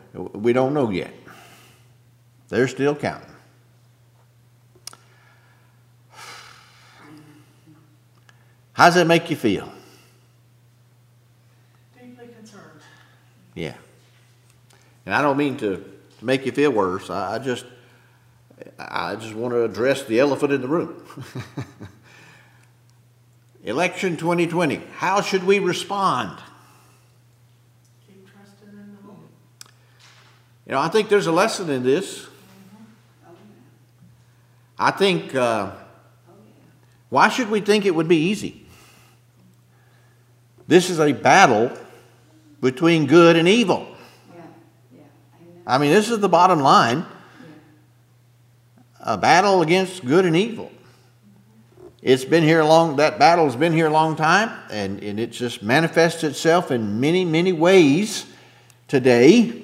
We don't know yet. They're still counting. How does that make you feel? Deeply concerned. Yeah. And I don't mean to make you feel worse. I just want to address the elephant in the room. Election 2020. How should we respond? Keep trusting in the Lord. You know, I think there's a lesson in this. I think, why should we think it would be easy? This is a battle between good and evil. I mean, this is the bottom line. A battle against good and evil. It's been here that battle's been here a long time, and it just manifests itself in many, many ways today.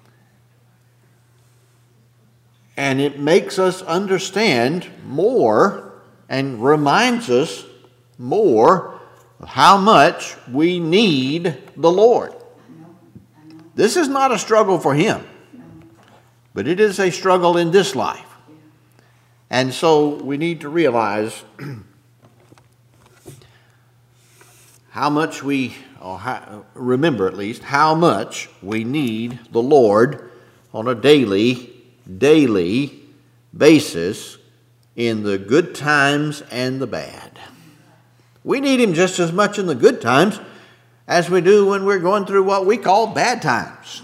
And it makes us understand more and reminds us more of how much we need the Lord. This is not a struggle for him, but it is a struggle in this life. And so we need to realize remember at least, how much we need the Lord on a daily basis in the good times and the bad. We need him just as much in the good times as we do when we're going through what we call bad times.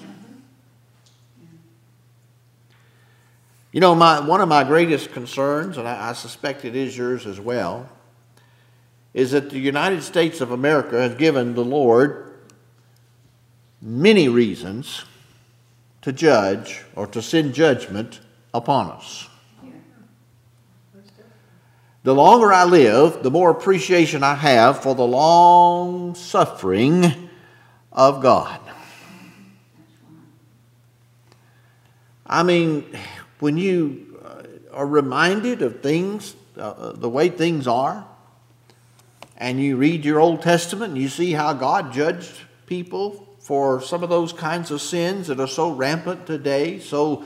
You know, one of my greatest concerns, and I suspect it is yours as well, is that the United States of America has given the Lord many reasons to judge or to send judgment upon us. The longer I live, the more appreciation I have for the long suffering of God. I mean, when you are reminded of things, the way things are, and you read your Old Testament and you see how God judged people for some of those kinds of sins that are so rampant today, so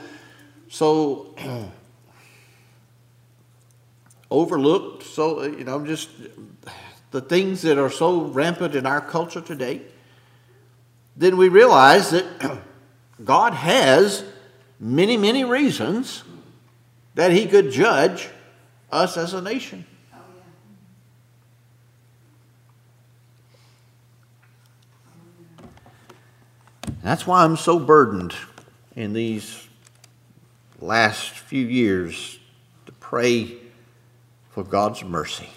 overlooked, just the things that are so rampant in our culture today, then we realize that God has many, many reasons that he could judge us as a nation. That's why I'm so burdened in these last few years to pray for God's mercy.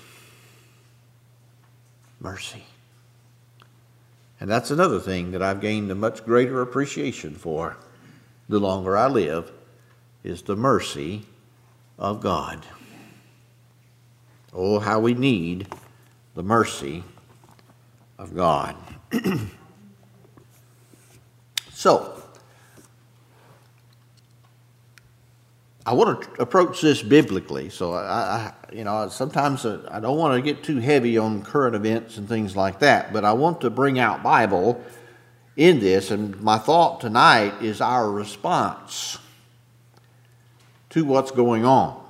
Mercy. And that's another thing that I've gained a much greater appreciation for the longer I live, is the mercy of God. Oh, how we need the mercy of God. So, I want to approach this biblically. So, sometimes I don't want to get too heavy on current events and things like that, but I want to bring out Bible in this, and my thought tonight is our response to what's going on.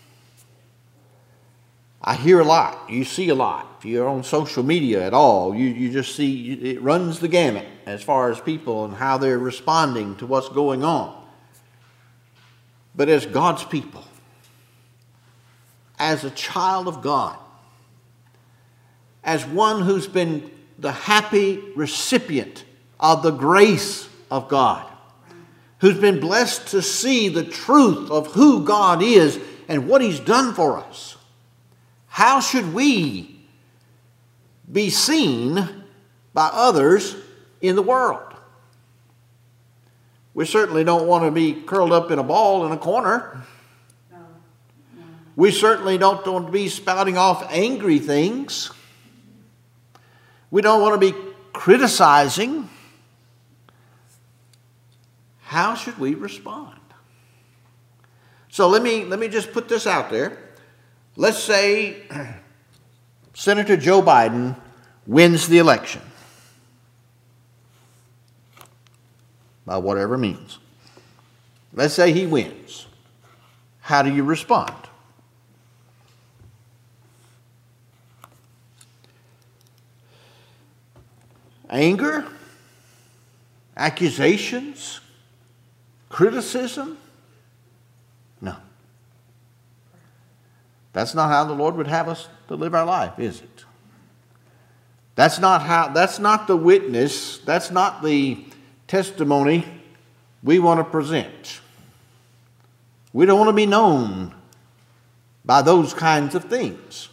I hear a lot. You see a lot. If you're on social media at all, you just see it runs the gamut as far as people and how they're responding to what's going on. But as God's people, as a child of God, as one who's been the happy recipient of the grace of God, who's been blessed to see the truth of who God is and what he's done for us, how should we be seen by others in the world? We certainly don't want to be curled up in a ball in a corner. No. We certainly don't want to be spouting off angry things. We don't want to be criticizing. How should we respond? So let me just put this out there. Let's say Senator Joe Biden wins the election by whatever means. Let's say he wins. How do you respond? Anger? Accusations? Criticism? No. That's not how the Lord would have us to live our life, is it? That's not the witness, that's not the testimony we want to present. We don't want to be known by those kinds of things.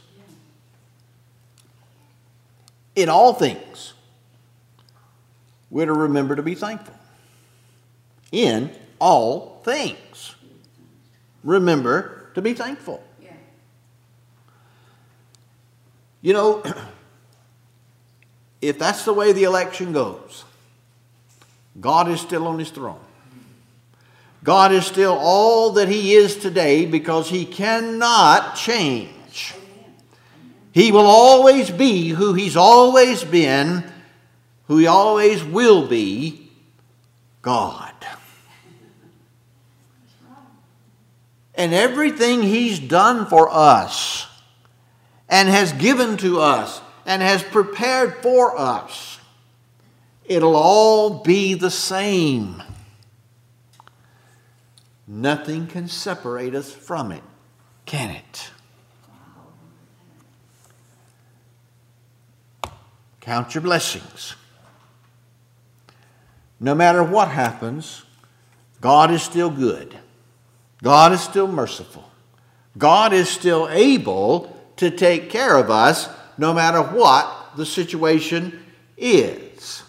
In all things, we're to remember to be thankful. In all things, remember to be thankful. Yeah. You know, if that's the way the election goes, God is still on his throne. God is still all that he is today because he cannot change. He will always be who he's always been, who he always will be, God. And everything he's done for us and has given to us and has prepared for us, it'll all be the same. Nothing can separate us from it, can it? Count your blessings. No matter what happens, God is still good. God is still merciful. God is still able to take care of us no matter what the situation is.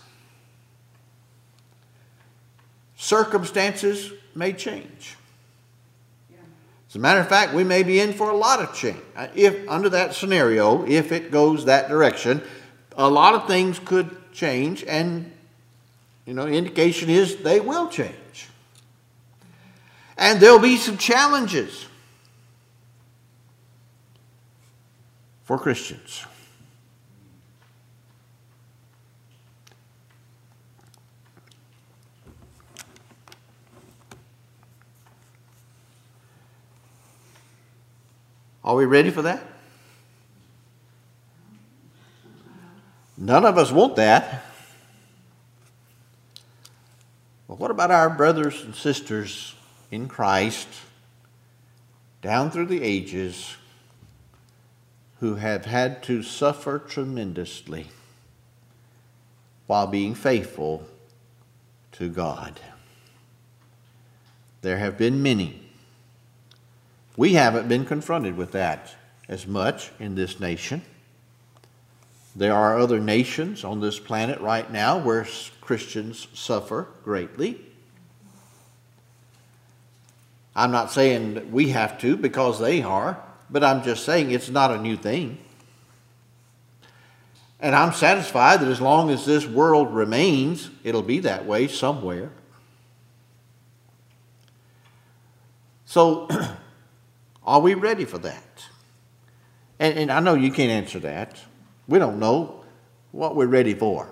Circumstances may change. As a matter of fact, we may be in for a lot of change. If under that scenario, if it goes that direction, a lot of things could change, and indication is they will change. And there'll be some challenges for Christians. Are we ready for that? None of us want that. But what about our brothers and sisters in Christ down through the ages who have had to suffer tremendously while being faithful to God? There have been many. We haven't been confronted with that as much in this nation. There are other nations on this planet right now where Christians suffer greatly. I'm not saying that we have to because they are, but I'm just saying it's not a new thing. And I'm satisfied that as long as this world remains, it'll be that way somewhere. So, are we ready for that? And I know you can't answer that. We don't know what we're ready for.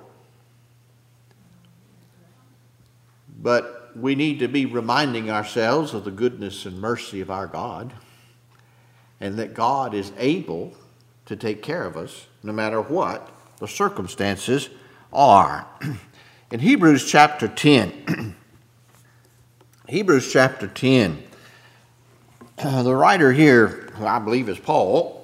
But we need to be reminding ourselves of the goodness and mercy of our God, and that God is able to take care of us no matter what the circumstances are. In Hebrews chapter 10, Hebrews chapter 10, the writer here, who I believe is Paul,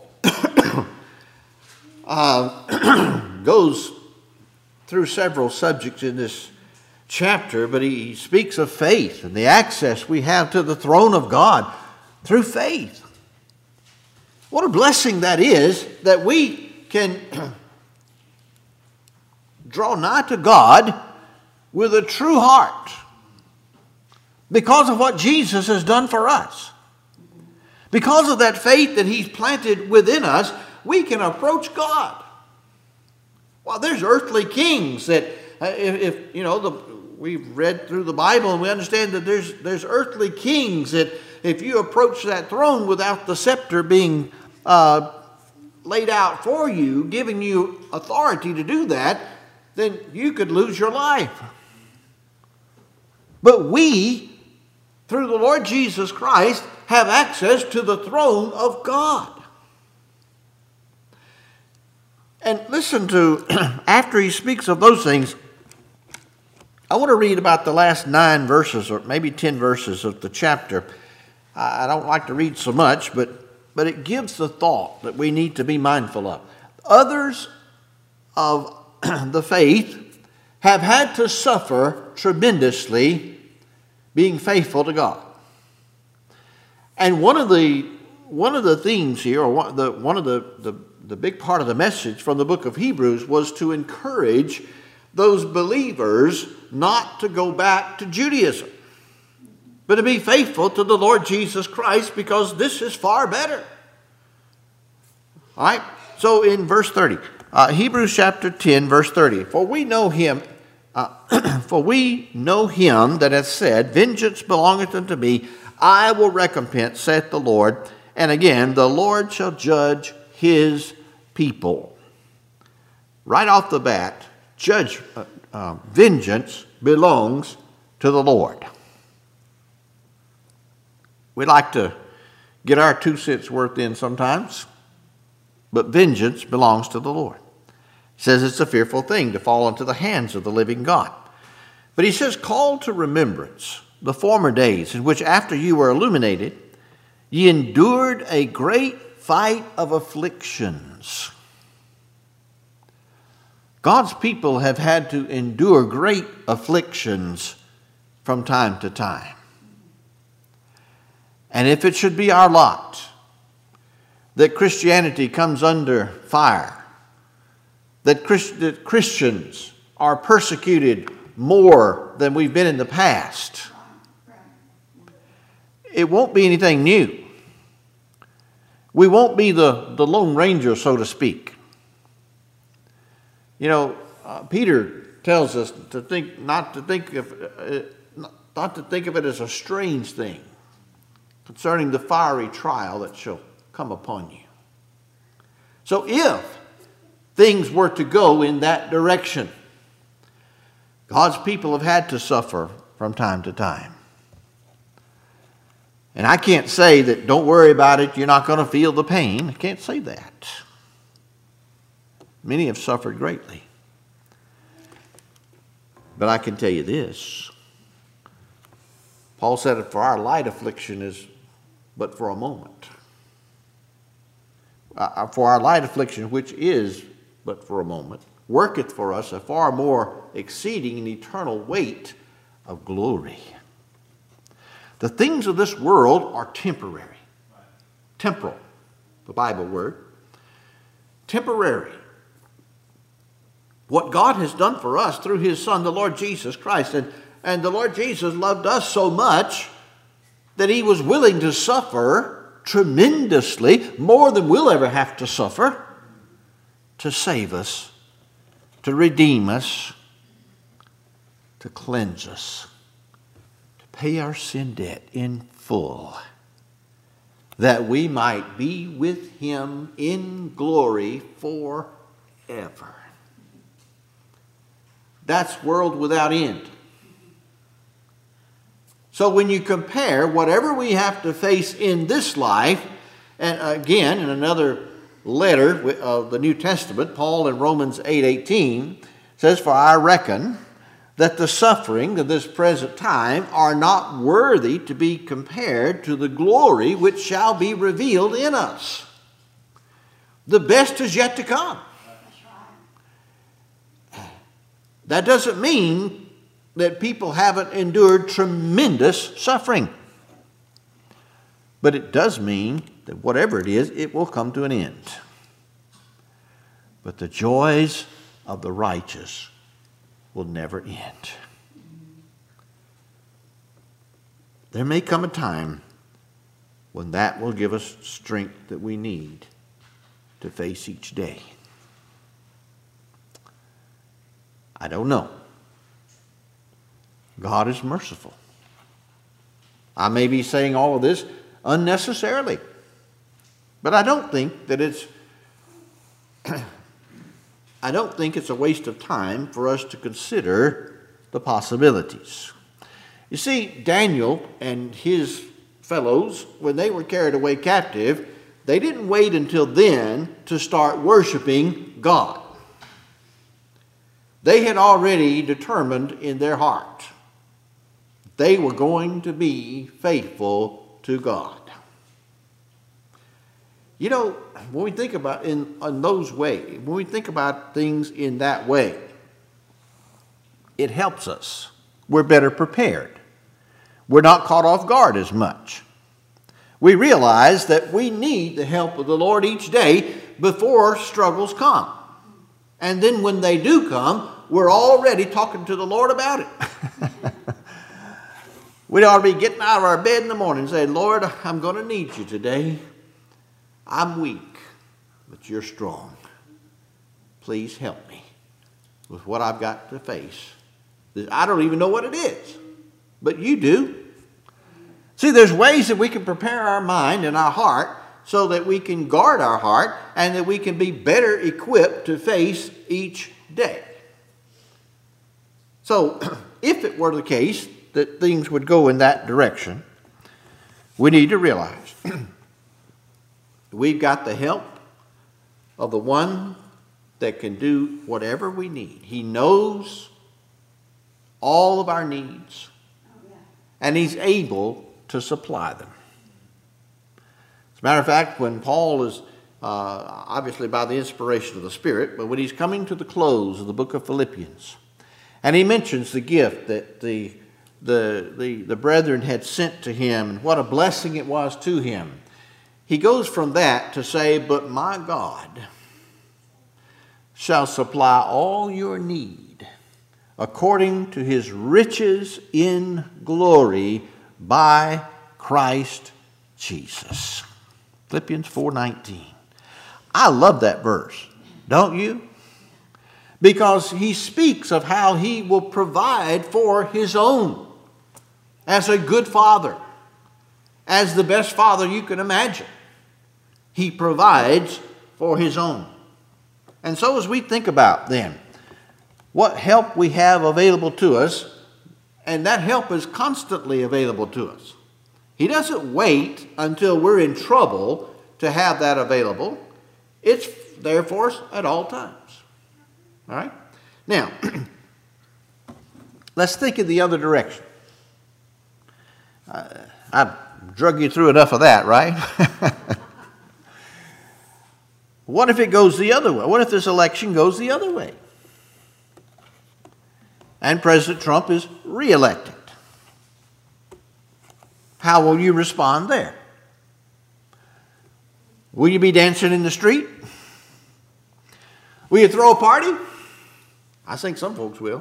goes through several subjects in this chapter, but he speaks of faith and the access we have to the throne of God through faith. What a blessing that is, that we can draw nigh to God with a true heart because of what Jesus has done for us. Because of that faith that he's planted within us, we can approach God. Well, there's earthly kings that, we've read through the Bible and we understand that there's earthly kings that if you approach that throne without the scepter being laid out for you, giving you authority to do that, then you could lose your life. But we through the Lord Jesus Christ, have access to the throne of God. And listen to, after he speaks of those things, I want to read about the last 9 verses, or maybe 10 verses of the chapter. I don't like to read so much, but it gives the thought that we need to be mindful of. Others of the faith have had to suffer tremendously being faithful to God. And one of the themes here, or one of the big part of the message from the book of Hebrews, was to encourage those believers not to go back to Judaism, but to be faithful to the Lord Jesus Christ, because this is far better. All right? So in verse 30, Hebrews chapter 10, verse 30, for we know him that hath said, vengeance belongeth unto me, I will recompense, saith the Lord. And again, the Lord shall judge his people. Right off the bat, vengeance belongs to the Lord. We like to get our 2 cents worth in sometimes, but vengeance belongs to the Lord. He says it's a fearful thing to fall into the hands of the living God. But he says, call to remembrance the former days in which after you were illuminated, ye endured a great fight of afflictions. God's people have had to endure great afflictions from time to time. And if it should be our lot that Christianity comes under fire, that Christians are persecuted more than we've been in the past, it won't be anything new. We won't be the Lone Ranger, so to speak. You know, Peter tells us not to think of it as a strange thing concerning the fiery trial that shall come upon you. So if things were to go in that direction, God's people have had to suffer from time to time. And I can't say that don't worry about it, you're not going to feel the pain. I can't say that. Many have suffered greatly. But I can tell you this. Paul said, for our light affliction is but for a moment. For our light affliction, which is but for a moment, worketh for us a far more exceeding and eternal weight of glory. The things of this world are temporary. Temporal, the Bible word. Temporary. What God has done for us through his Son, the Lord Jesus Christ. And the Lord Jesus loved us so much that he was willing to suffer tremendously, more than we'll ever have to suffer, to save us, to redeem us, to cleanse us, to pay our sin debt in full, that we might be with him in glory forever. That's world without end. So when you compare whatever we have to face in this life, and again, in another letter of the New Testament, Paul in Romans 8:18 says, for I reckon that the suffering of this present time are not worthy to be compared to the glory which shall be revealed in us. The best is yet to come. That doesn't mean that people haven't endured tremendous suffering. But it does mean that whatever it is, it will come to an end. But the joys of the righteous will never end. There may come a time when that will give us strength that we need to face each day. I don't know. God is merciful. I may be saying all of this unnecessarily, but I don't think that it's a waste of time for us to consider the possibilities. You see, Daniel and his fellows, when they were carried away captive, they didn't wait until then to start worshiping God. They had already determined in their heart they were going to be faithful to God. You know, when we think about in those ways, when we think about things in that way, it helps us. We're better prepared. We're not caught off guard as much. We realize that we need the help of the Lord each day before struggles come. And then when they do come, we're already talking to the Lord about it. We ought to be getting out of our bed in the morning and saying, Lord, I'm going to need you today. I'm weak, but you're strong. Please help me with what I've got to face. I don't even know what it is, but you do. See, there's ways that we can prepare our mind and our heart so that we can guard our heart and that we can be better equipped to face each day. So, if it were the case that things would go in that direction, we need to realize we've got the help of the one that can do whatever we need. He knows all of our needs, and he's able to supply them. As a matter of fact, when Paul is, obviously by the inspiration of the Spirit, but when he's coming to the close of the book of Philippians, and he mentions the gift that the brethren had sent to him and what a blessing it was to him, he goes from that to say, but my God shall supply all your need according to his riches in glory by Christ Jesus. Philippians 4:19. I love that verse, don't you? Because he speaks of how he will provide for his own as a good father, as the best father you can imagine. He provides for his own. And so as we think about then what help we have available to us, and that help is constantly available to us. He doesn't wait until we're in trouble to have that available. It's there for us at all times. All right? Now, let's think in the other direction. I've drug you through enough of that, right? What if it goes the other way? What if this election goes the other way? And President Trump is reelected. How will you respond there? Will you be dancing in the street? Will you throw a party? I think some folks will.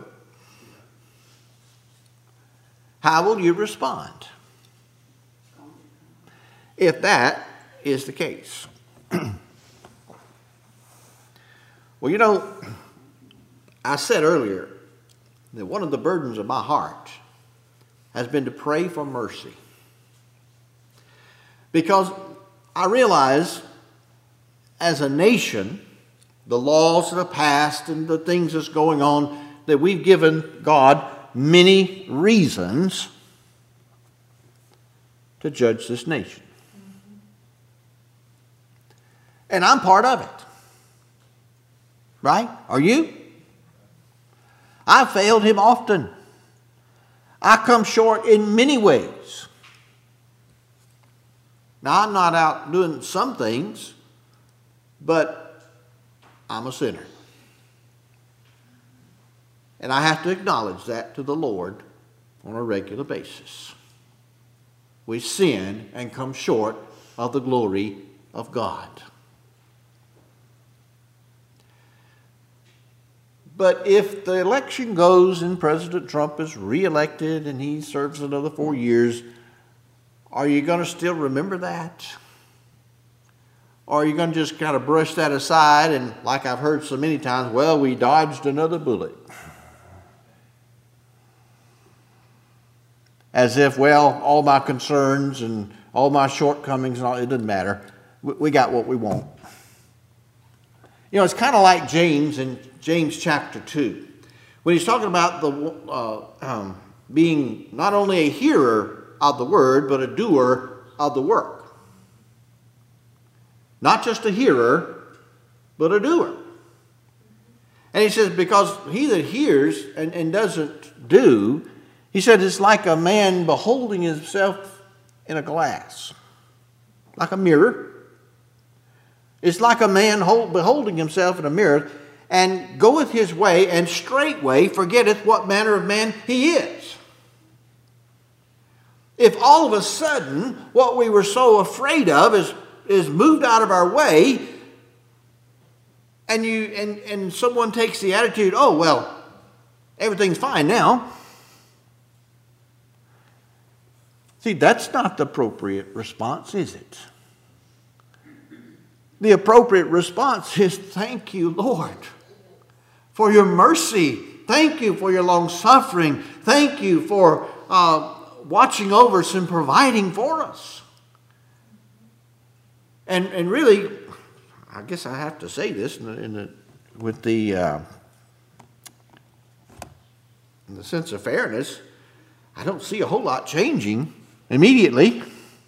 How will you respond if that is the case? Well, you know, I said earlier that one of the burdens of my heart has been to pray for mercy. Because I realize as a nation, the laws that are passed and the things that's going on, that we've given God many reasons to judge this nation. And I'm part of it. Right? Are you? I've failed him often. I come short in many ways. Now, I'm not out doing some things, but I'm a sinner. And I have to acknowledge that to the Lord on a regular basis. We sin and come short of the glory of God. But if the election goes and President Trump is reelected and he serves another 4 years, are you going to still remember that? Or are you going to just kind of brush that aside and, like I've heard so many times, well, we dodged another bullet? As if, well, all my concerns and all my shortcomings, and all, it doesn't matter. We got what we want. You know, it's kind of like James in James chapter 2. When he's talking about being not only a hearer of the word, but a doer of the work. Not just a hearer, but a doer. And he says, because he that hears and doesn't do, he said it's like a man beholding himself in a glass, like a mirror. It's like a man beholding himself in a mirror, and goeth his way, and straightway forgetteth what manner of man he is. If all of a sudden what we were so afraid of is moved out of our way, and someone takes the attitude, oh, well, everything's fine now. See, that's not the appropriate response, is it? The appropriate response is, thank you, Lord, for your mercy. Thank you for your long suffering. Thank you for watching over us and providing for us. And really, I guess I have to say this in the sense of fairness, I don't see a whole lot changing immediately.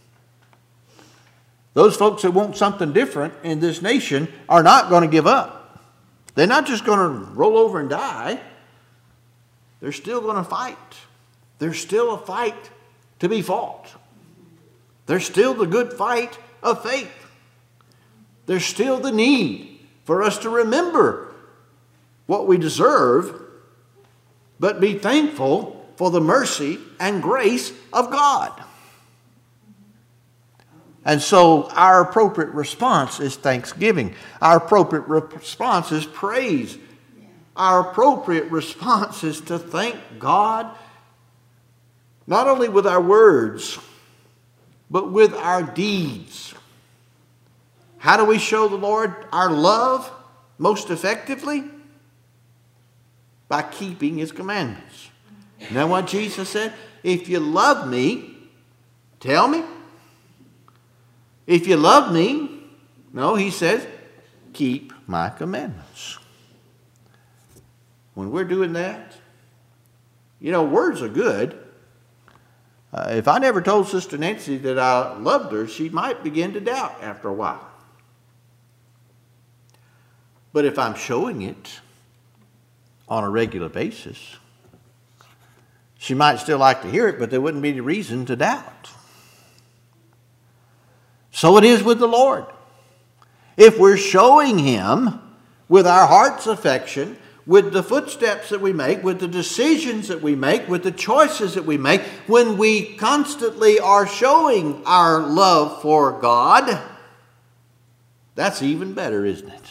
Those folks that want something different in this nation are not going to give up. They're not just going to roll over and die. They're still going to fight. There's still a fight to be fought. There's still the good fight of faith. There's still the need for us to remember what we deserve, but be thankful for the mercy and grace of God. And so our appropriate response is thanksgiving. Our appropriate response is praise. Our appropriate response is to thank God, not only with our words, but with our deeds. How do we show the Lord our love most effectively? By keeping His commandments. You know what Jesus said? If you love me, tell me. If you love me, no, He says, keep my commandments. When we're doing that, you know, words are good. If I never told Sister Nancy that I loved her, she might begin to doubt after a while. But if I'm showing it on a regular basis, she might still like to hear it, but there wouldn't be any reason to doubt. So it is with the Lord. If we're showing Him with our heart's affection, with the footsteps that we make, with the decisions that we make, with the choices that we make, when we constantly are showing our love for God, that's even better, isn't it?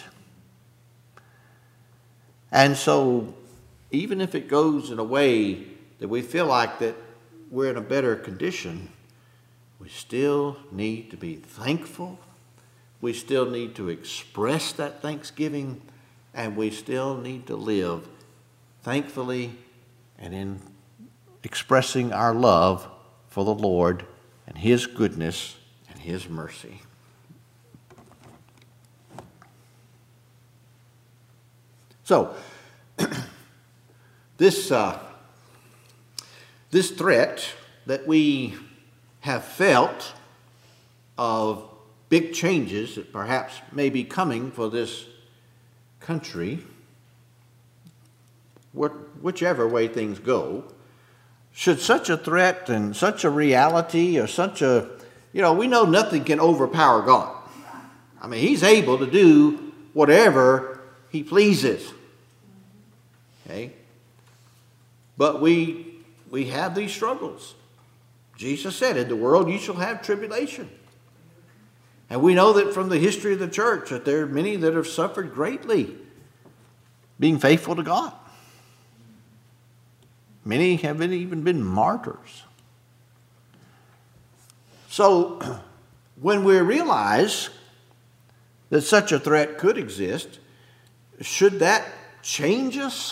And so, even if it goes in a way that we feel like that we're in a better condition, we still need to be thankful. We still need to express that thanksgiving, and we still need to live thankfully and in expressing our love for the Lord and His goodness and His mercy. So, this threat that we have felt of big changes that perhaps may be coming for this country, whichever way things go, should such a threat and such a reality or such a, we know nothing can overpower God. I mean, He's able to do whatever He pleases. Okay? But we have these struggles. Jesus said, in the world you shall have tribulation. And we know that from the history of the church that there are many that have suffered greatly being faithful to God. Many have even been martyrs. So when we realize that such a threat could exist, should that change us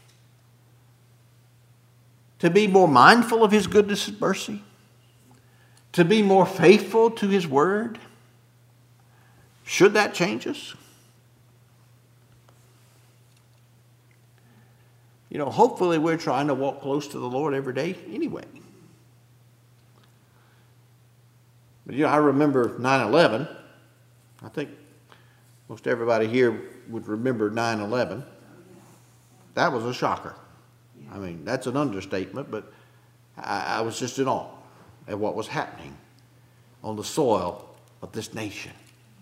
to be more mindful of His goodness and mercy? To be more faithful to His word? Should that change us? hopefully we're trying to walk close to the Lord every day anyway. But, I remember 9/11. I think most everybody here would remember 9/11. That was a shocker. I mean, that's an understatement, but I was just in awe at what was happening on the soil of this nation.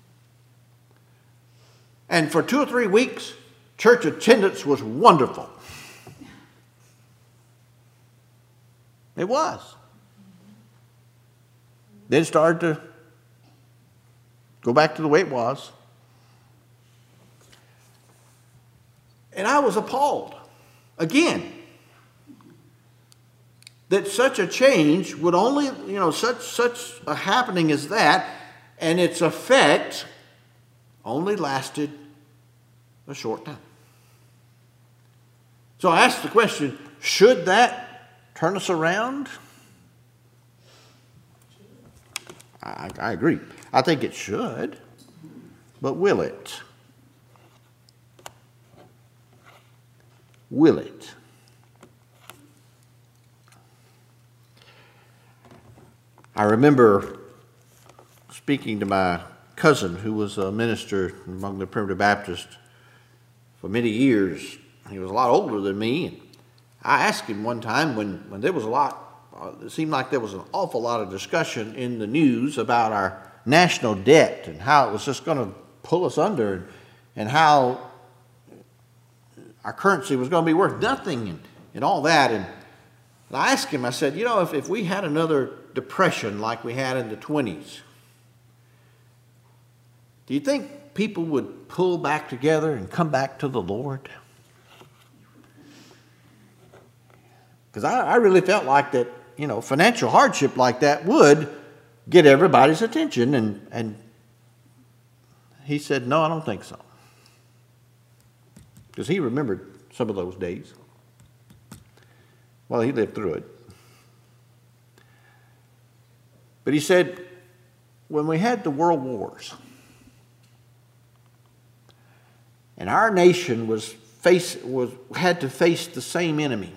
And for 2 or 3 weeks, church attendance was wonderful. It was. Then it started to go back to the way it was. And I was appalled, again, that such a change would only, such a happening as that, and its effect only lasted a short time. So I asked the question, should that turn us around? I agree. I think it should, but will it? Will it? I remember speaking to my cousin, who was a minister among the Primitive Baptists for many years. He was a lot older than me. And I asked him one time when there was it seemed like there was an awful lot of discussion in the news about our national debt and how it was just going to pull us under and how our currency was going to be worth nothing and all that. And I asked him, I said, if we had another depression like we had in the 20s, do you think people would pull back together and come back to the Lord? Because I really felt like that, financial hardship like that would get everybody's attention. And he said, no, I don't think so. Because he remembered some of those days. Well, he lived through it. But he said, when we had the world wars, and our nation had to face the same enemy,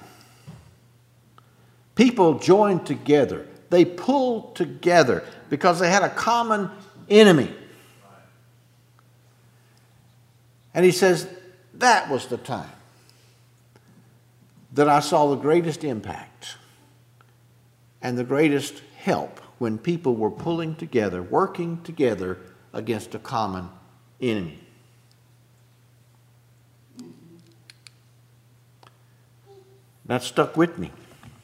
people joined together. They pulled together because they had a common enemy. And he says, that was the time that I saw the greatest impact and the greatest help, when people were pulling together, working together against a common enemy. That stuck with me.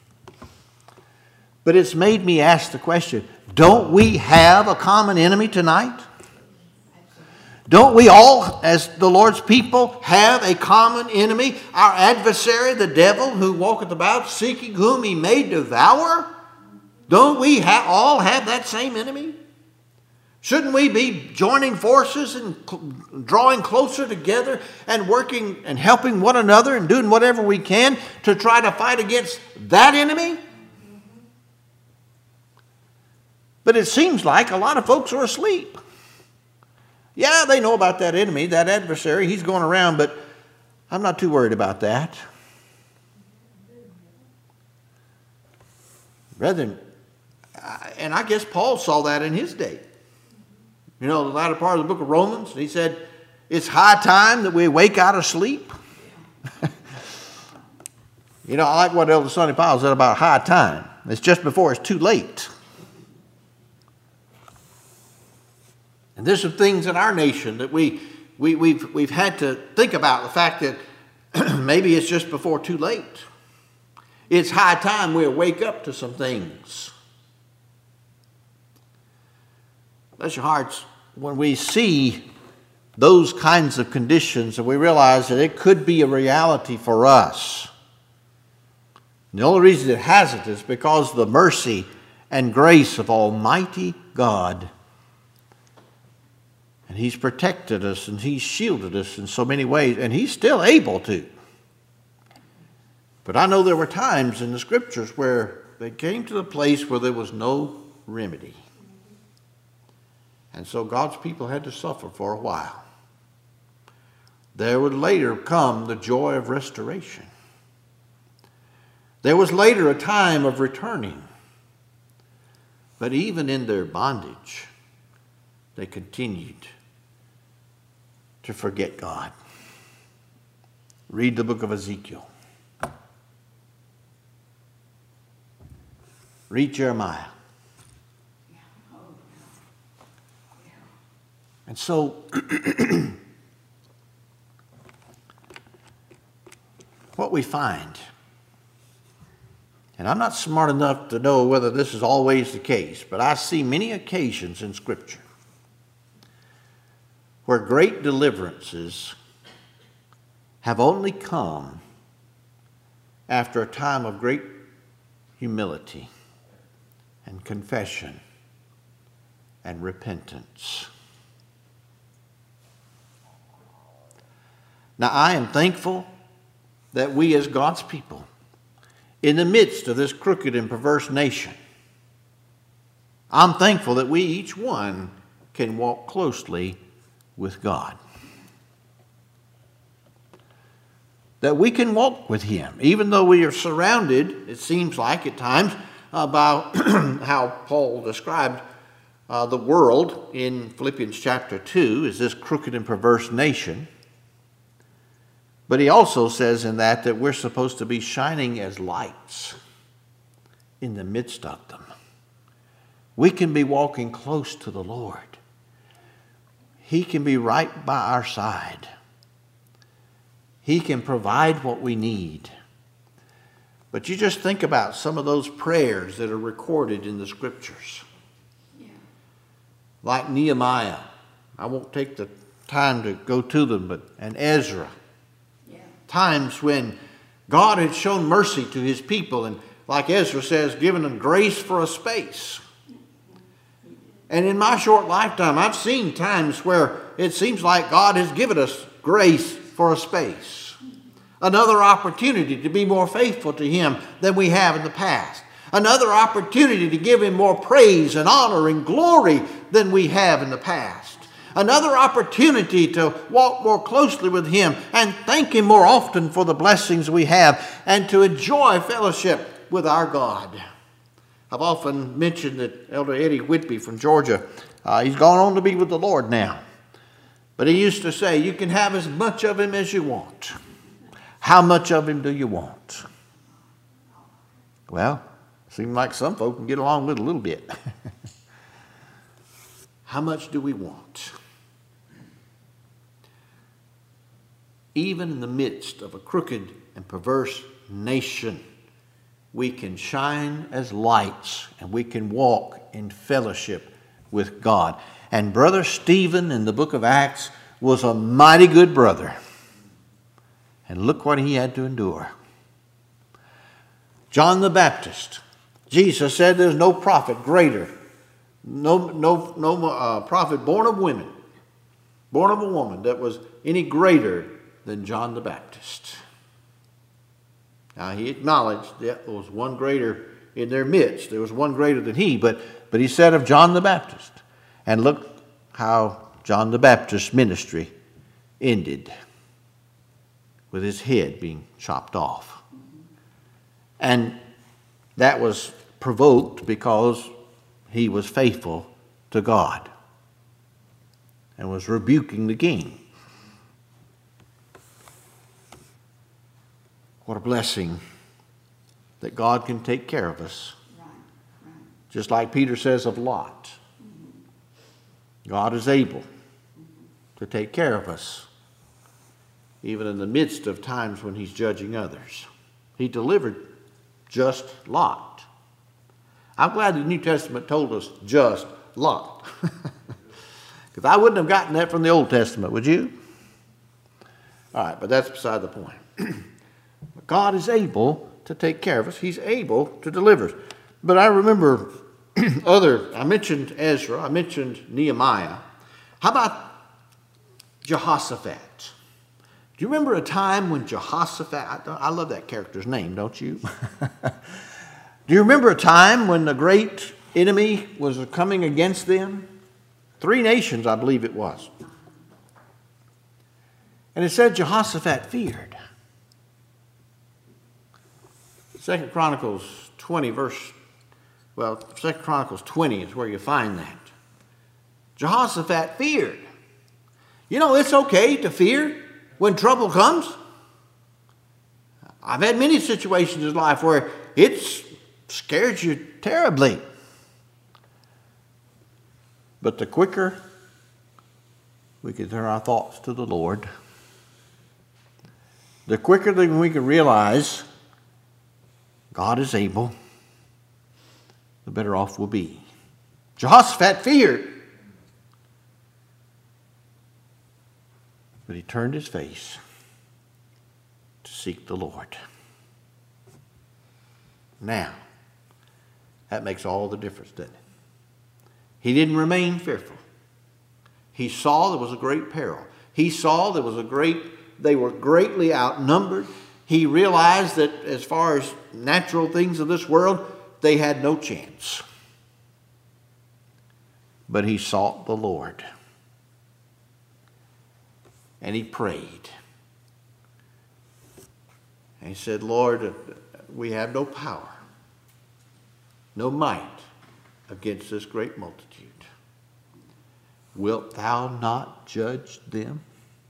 But it's made me ask the question, don't we have a common enemy tonight? Don't we all, as the Lord's people, have a common enemy? Our adversary, the devil, who walketh about seeking whom he may devour? Don't we all have that same enemy? Shouldn't we be joining forces and drawing closer together and working and helping one another and doing whatever we can to try to fight against that enemy? But it seems like a lot of folks are asleep. Yeah, they know about that enemy, that adversary. He's going around, but I'm not too worried about that. Brethren, and I guess Paul saw that in his day. The latter part of the book of Romans, he said, it's high time that we wake out of sleep. I like what Elder Sonny Powell said about high time. It's just before it's too late. And there's some things in our nation that we've had to think about, the fact that maybe it's just before too late. It's high time we wake up to some things. Bless your hearts, when we see those kinds of conditions and we realize that it could be a reality for us. And the only reason it hasn't is because of the mercy and grace of Almighty God. And He's protected us and He's shielded us in so many ways, and He's still able to. But I know there were times in the Scriptures where they came to the place where there was no remedy. And so God's people had to suffer for a while. There would later come the joy of restoration. There was later a time of returning. But even in their bondage, they continued to forget God. Read the book of Ezekiel. Read Jeremiah. And so, what we find, and I'm not smart enough to know whether this is always the case, but I see many occasions in Scripture where great deliverances have only come after a time of great humility and confession and repentance. Now, I am thankful that we as God's people, in the midst of this crooked and perverse nation, I'm thankful that we, each one, can walk closely with God. That we can walk with Him, even though we are surrounded, it seems like at times, by how Paul described the world in Philippians chapter 2 as this crooked and perverse nation. But he also says in that we're supposed to be shining as lights in the midst of them. We can be walking close to the Lord. He can be right by our side. He can provide what we need. But you just think about some of those prayers that are recorded in the Scriptures. Yeah. Like Nehemiah. I won't take the time to go to them, and Ezra. Times when God had shown mercy to His people and, like Ezra says, given them grace for a space. And in my short lifetime, I've seen times where it seems like God has given us grace for a space. Another opportunity to be more faithful to Him than we have in the past. Another opportunity to give Him more praise and honor and glory than we have in the past. Another opportunity to walk more closely with Him and thank Him more often for the blessings we have and to enjoy fellowship with our God. I've often mentioned that Elder Eddie Whitby from Georgia, he's gone on to be with the Lord now. But he used to say, you can have as much of Him as you want. How much of Him do you want? Well, it seems like some folk can get along with a little bit. How much do we want? Even in the midst of a crooked and perverse nation, we can shine as lights and we can walk in fellowship with God. And Brother Stephen in the book of Acts was a mighty good brother. And look what he had to endure. John the Baptist. Jesus said there's no prophet greater, no prophet born of women, born of a woman that was any greater than John the Baptist. Now he acknowledged that there was one greater in their midst. There was one greater than he, but he said of John the Baptist. And look how John the Baptist's ministry ended, with his head being chopped off. And that was provoked because he was faithful to God and was rebuking the king. What a blessing that God can take care of us. Right. Just like Peter says of Lot. God is able to take care of us, even in the midst of times when He's judging others. He delivered just Lot. I'm glad the New Testament told us just Lot. Because I wouldn't have gotten that from the Old Testament, would you? All right, but that's beside the point. God is able to take care of us. He's able to deliver us. But I remember I mentioned Ezra, I mentioned Nehemiah. How about Jehoshaphat? Do you remember a time when Jehoshaphat, I love that character's name, don't you? Do you remember a time when the great enemy was coming against them? 3 nations, I believe it was. And it said Jehoshaphat feared. 2 Chronicles 20 2 Chronicles 20 is where you find that. Jehoshaphat feared. You know, it's okay to fear when trouble comes. I've had many situations in life where it scares you terribly. But the quicker we can turn our thoughts to the Lord, the quicker that we can realize God is able, the better off we'll be. Jehoshaphat feared, but he turned his face to seek the Lord. Now, that makes all the difference, doesn't it? He didn't remain fearful. He saw there was a great peril. He saw they were greatly outnumbered. He realized that as far as natural things of this world, they had no chance. But he sought the Lord. And he prayed. And he said, Lord, we have no power, no might against this great multitude. Wilt thou not judge them?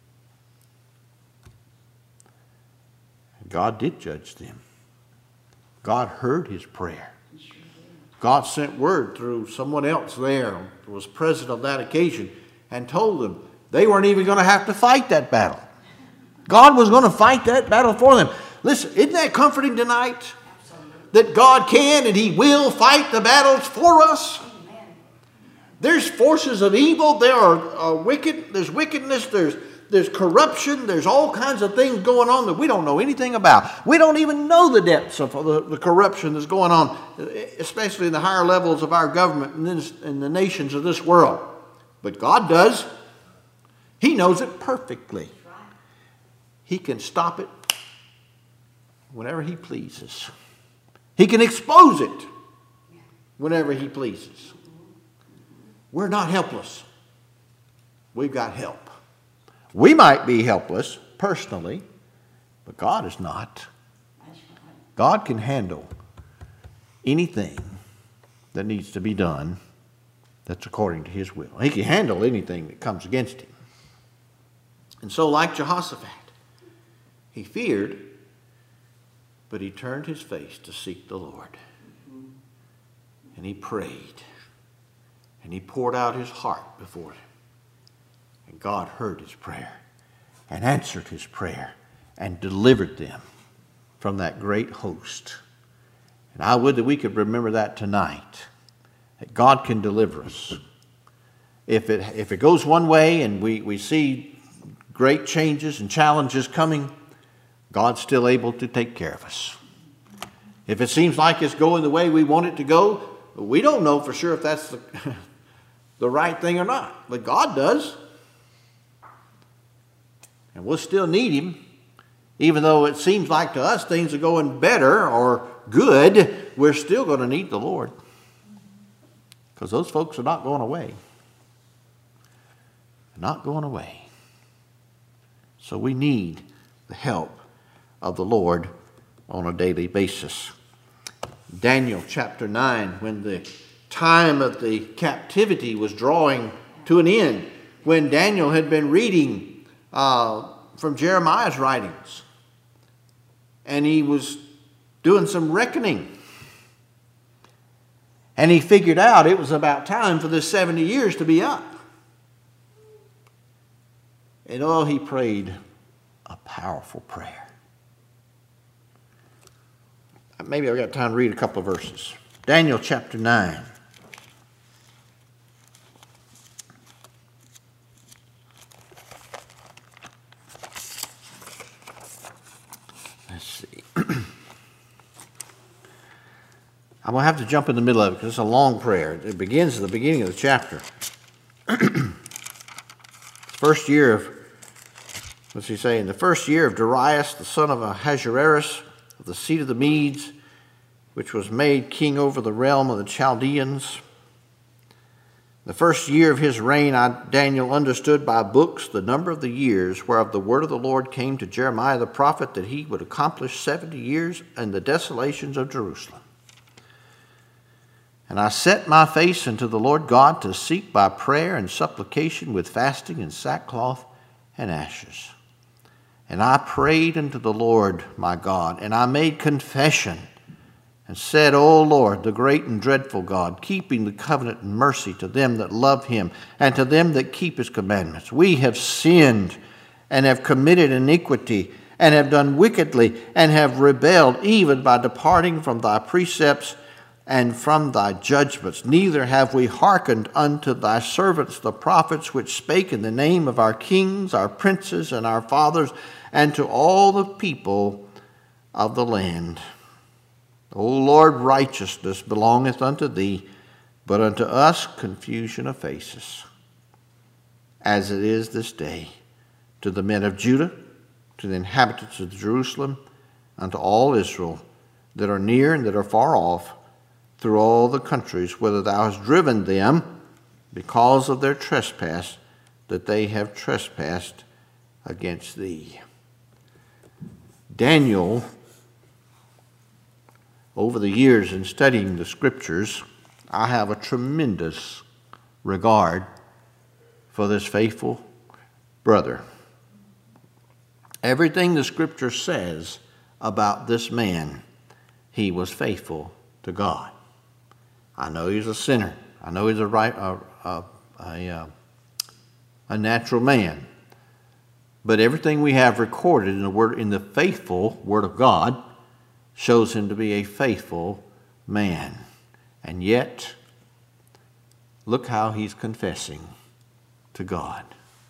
God did judge them. God heard his prayer. God sent word through someone else there who was present on that occasion and told them they weren't even going to have to fight that battle. God was going to fight that battle for them. Listen, isn't that comforting tonight? That God can and he will fight the battles for us. There's forces of evil. There are there's wickedness. There's corruption. There's all kinds of things going on that we don't know anything about. We don't even know the depths of the corruption that's going on, especially in the higher levels of our government and in the nations of this world. But God does. He knows it perfectly. He can stop it whenever he pleases. He can expose it whenever he pleases. We're not helpless. We've got help. We might be helpless personally, but God is not. God can handle anything that needs to be done that's according to his will. He can handle anything that comes against him. And so, like Jehoshaphat, he feared, but he turned his face to seek the Lord. And he prayed. And he poured out his heart before him. And God heard his prayer and answered his prayer and delivered them from that great host. And I would that we could remember that tonight, that God can deliver us. If it goes one way and we see great changes and challenges coming, God's still able to take care of us. If it seems like it's going the way we want it to go, we don't know for sure if that's the right thing or not. But God does. And we'll still need him. Even though it seems like to us things are going better or good, we're still going to need the Lord. Because those folks are not going away. They're not going away. So we need the help of the Lord on a daily basis. Daniel chapter 9, when the time of the captivity was drawing to an end, when Daniel had been reading from Jeremiah's writings, and he was doing some reckoning, and he figured out it was about time for this 70 years to be up. And he prayed a powerful prayer. Maybe I've got time to read a couple of verses. Daniel chapter 9. Let's see. I'm going to have to jump in the middle of it because it's a long prayer. It begins at the beginning of the chapter. First year of, what's he saying? The first year of Darius, the son of Ahasuerus, of the seed of the Medes, which was made king over the realm of the Chaldeans, The first year of his reign, Daniel understood by books the number of the years whereof the word of the Lord came to Jeremiah the prophet, that he would accomplish 70 years and the desolations of Jerusalem. And I set my face unto the Lord God to seek by prayer and supplication with fasting and sackcloth and ashes. And I prayed unto the Lord my God, and I made confession, and said, O Lord, the great and dreadful God, keeping the covenant and mercy to them that love him, and to them that keep his commandments. We have sinned, and have committed iniquity, and have done wickedly, and have rebelled, even by departing from thy precepts and from thy judgments. Neither have we hearkened unto thy servants the prophets, which spake in the name of our kings, our princes, and our fathers, and to all the people of the land. O Lord, righteousness belongeth unto thee, but unto us confusion of faces, as it is this day, to the men of Judah, to the inhabitants of Jerusalem, unto all Israel that are near and that are far off, through all the countries whither thou hast driven them, because of their trespass, that they have trespassed against thee. Daniel, over the years in studying the Scriptures, I have a tremendous regard for this faithful brother. Everything the Scripture says about this man, he was faithful to God. I know he's a sinner. I know he's a natural man. But everything we have recorded in the faithful Word of God shows him to be a faithful man. And yet, look how he's confessing to God.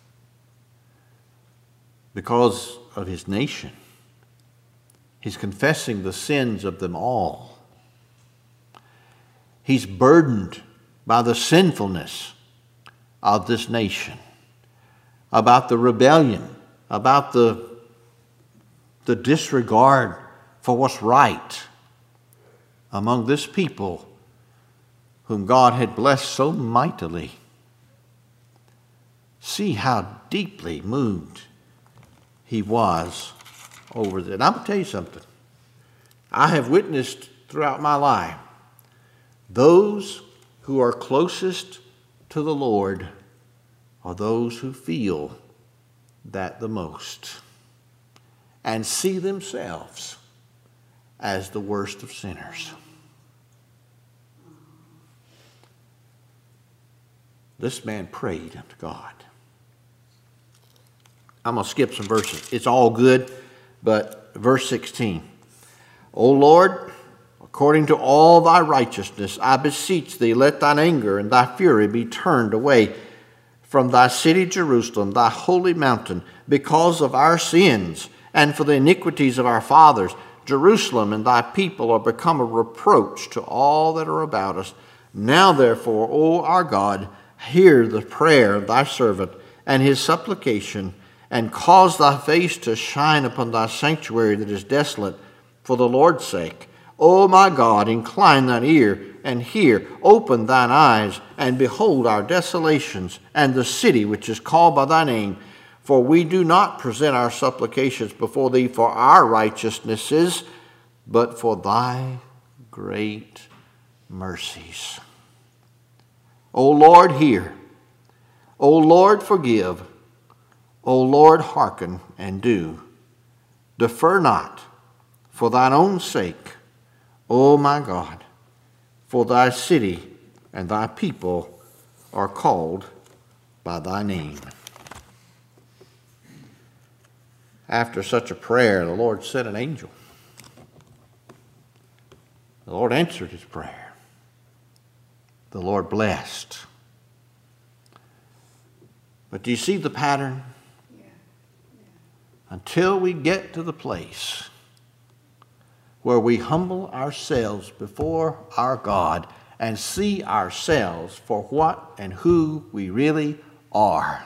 Because of his nation, he's confessing the sins of them all. He's burdened by the sinfulness of this nation, about the rebellion, about the disregard for what's right among this people whom God had blessed so mightily. See how deeply moved he was over that. And I'm going to tell you something. I have witnessed throughout my life, those who are closest to the Lord are those who feel that the most and see themselves as the worst of sinners. This man prayed unto God. I'm going to skip some verses. It's all good, but verse 16. O Lord, according to all thy righteousness, I beseech thee, let thine anger and thy fury be turned away from thy city Jerusalem, thy holy mountain, because of our sins and for the iniquities of our fathers. Jerusalem and thy people are become a reproach to all that are about us. Now therefore, O our God, hear the prayer of thy servant and his supplication, and cause thy face to shine upon thy sanctuary that is desolate, for the Lord's sake. O my God, incline thine ear and hear. Open thine eyes and behold our desolations and the city which is called by thy name. For we do not present our supplications before thee for our righteousnesses, but for thy great mercies. O Lord, hear. O Lord, forgive. O Lord, hearken and do. Defer not for thine own sake, O my God, for thy city and thy people are called by thy name. After such a prayer, the Lord sent an angel. The Lord answered his prayer. The Lord blessed. But do you see the pattern? Until we get to the place where we humble ourselves before our God and see ourselves for what and who we really are,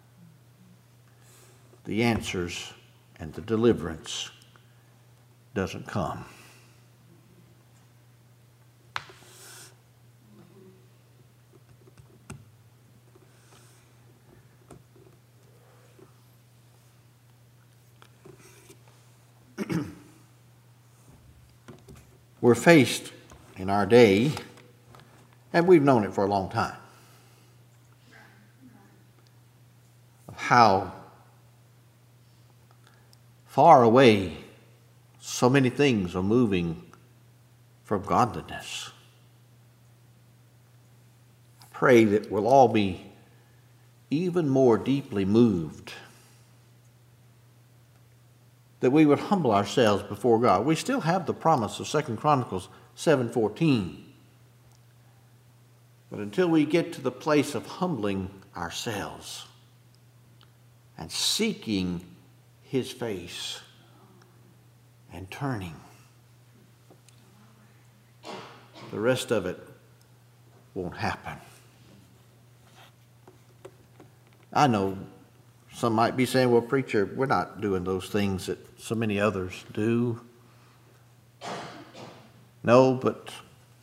the answers and the deliverance doesn't come. We're faced in our day, and we've known it for a long time, of how far away so many things are moving from godliness. I pray that we'll all be even more deeply moved, that we would humble ourselves before God. We still have the promise of 2 Chronicles 7:14. But until we get to the place of humbling ourselves and seeking his face and turning, the rest of it won't happen. I know some might be saying, well, preacher, we're not doing those things that so many others do. No, but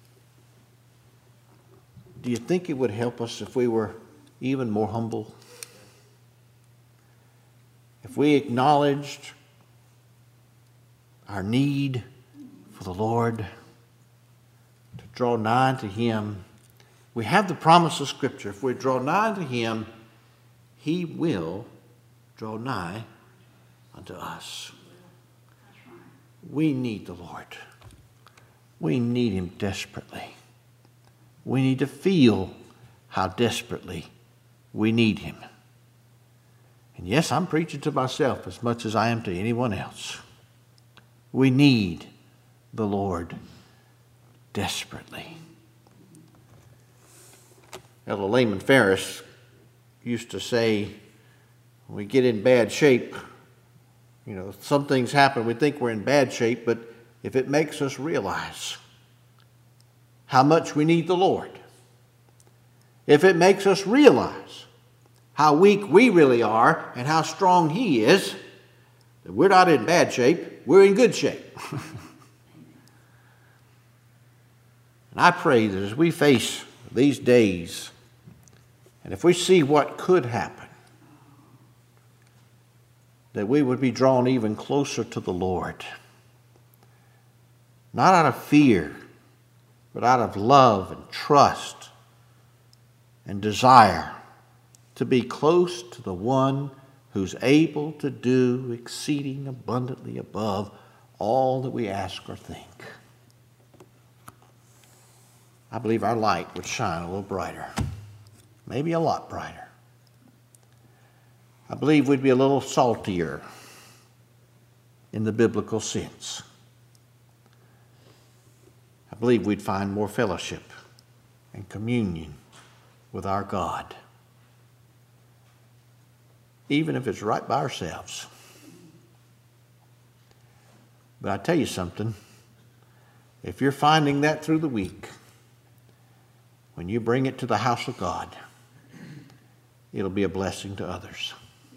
do you think it would help us if we were even more humble? If we acknowledged our need for the Lord, to draw nigh to him. We have the promise of Scripture. If we draw nigh to him, he will draw nigh unto us. We need the Lord. We need him desperately. We need to feel how desperately we need him. And yes, I'm preaching to myself as much as I am to anyone else. We need the Lord desperately. Elder Lehman Ferris used to say, when we get in bad shape, some things happen, we think we're in bad shape, but if it makes us realize how much we need the Lord, if it makes us realize how weak we really are and how strong he is, that we're not in bad shape, we're in good shape. And I pray that as we face these days, and if we see what could happen, that we would be drawn even closer to the Lord. Not out of fear, but out of love and trust and desire to be close to the one who's able to do exceeding abundantly above all that we ask or think. I believe our light would shine a little brighter, maybe a lot brighter. I believe we'd be a little saltier in the biblical sense. I believe we'd find more fellowship and communion with our God, even if it's right by ourselves. But I tell you something, if you're finding that through the week, when you bring it to the house of God, it'll be a blessing to others.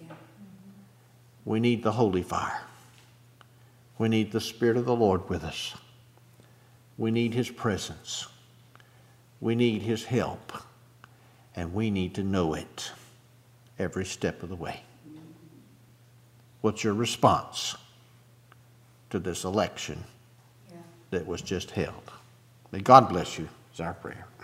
We need the holy fire. We need the Spirit of the Lord with us. We need his presence. We need his help. And we need to know it every step of the way. What's your response to this election that was just held? May God bless you, is our prayer.